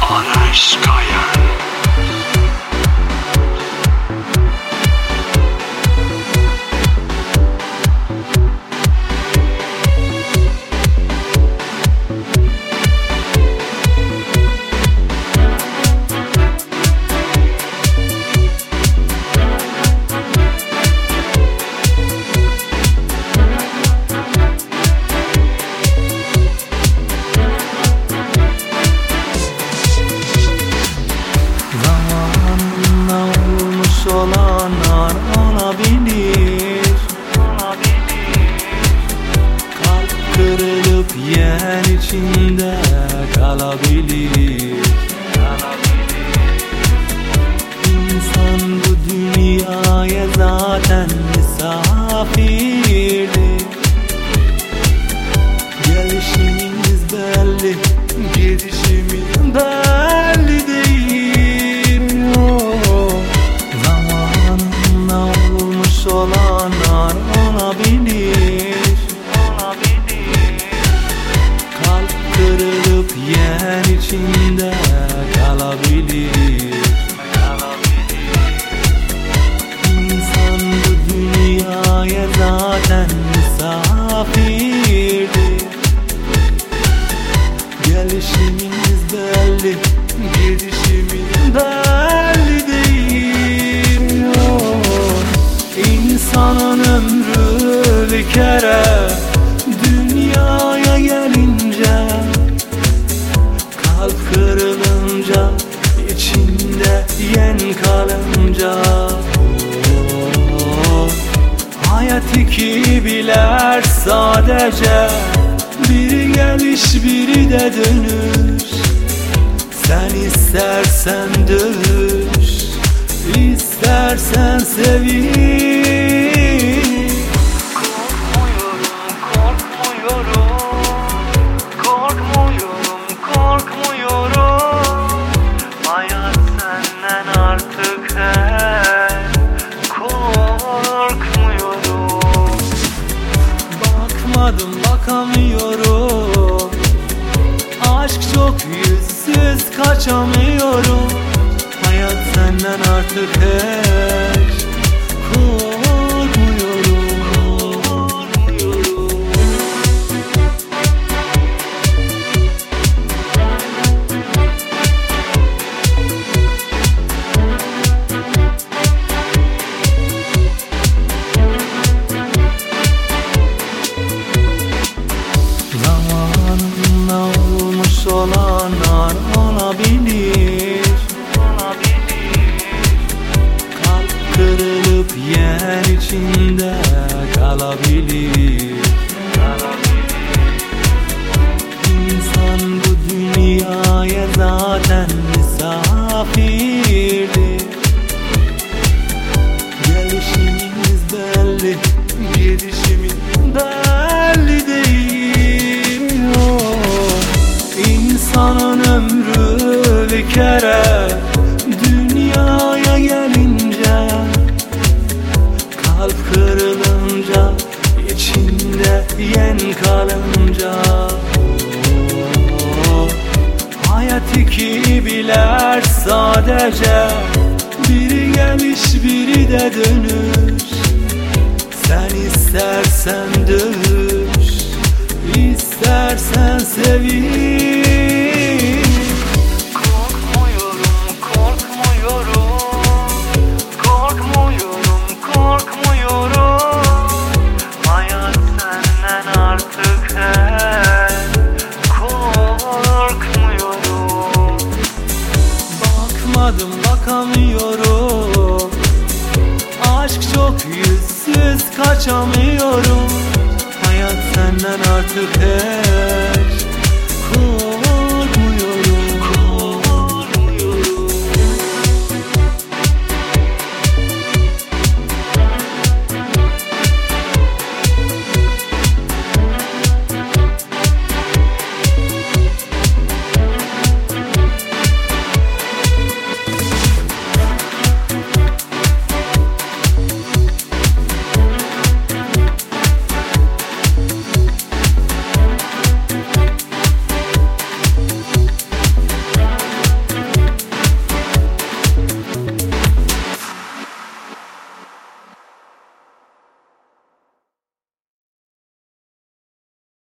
Araş Kayan. Olanlar olabilir. Kalp kırılıp yer içinde kalabilir. İnsan bu dünyaya zaten misafirdi. Gelişimiz belli, gidişimiz belli değil. Olanlar olabilir. Kalp kırılıp yer içinde kalabilir. İnsan bu dünyaya zaten misafirdi. Gelişimiz belli, gidişimiz belli değil. İnsanın ömrü bir kere, dünyaya gelince kalp kırılınca, içinde yen kalınca, hayat iki biler sadece, biri geliş biri de dönüş. Sen istersen dövüş, İstersen seveyim. Korkmuyorum. Hayat senden artık korkmuyorum. Bakmadım, bakamıyorum. Aşk çok yüzsüz, kaçamıyorum. Hayat senden artık hiç korkmuyorum. Zamanında olmuş olanlar olabilir. Kırılıp yer içinde kalabilir. İnsan bu dünyaya zaten misafirdi. Gelişimiz belli, gidişimiz belli değil. İnsanın ömrü bir kere, dünyaya gelince kalp kırılınca, içinde yen kalınca, hayat iki biler sadece, biri geliş biri de dönüş. Sen istersen dövüş, İstersen seveyim. Hayat senden artık korkmuyorum. Bakmadım, bakamıyorum. Aşk çok yüzsüz, kaçamıyorum. Hayat senden artık